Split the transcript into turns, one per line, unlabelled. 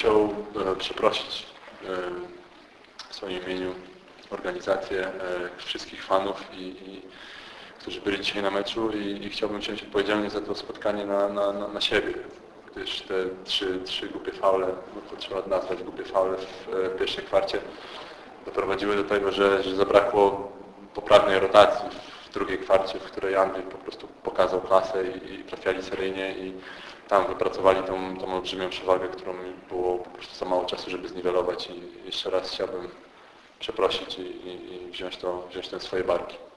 chciał przeprosić w swoim imieniu organizację, wszystkich fanów, którzy byli dzisiaj na meczu i chciałbym wziąć odpowiedzialność za to spotkanie na siebie, gdyż te trzy głupie faule, to trzeba nazwać głupie faule w pierwszej kwarcie, doprowadziły do tego, że zabrakło poprawnej rotacji w drugiej kwarcie, w której Andrzej po prostu pokazał klasę i trafiali seryjnie i tam wypracowali tą olbrzymią przewagę, którą było po prostu za mało czasu, żeby zniwelować i jeszcze raz chciałbym przeprosić i wziąć to w swoje barki.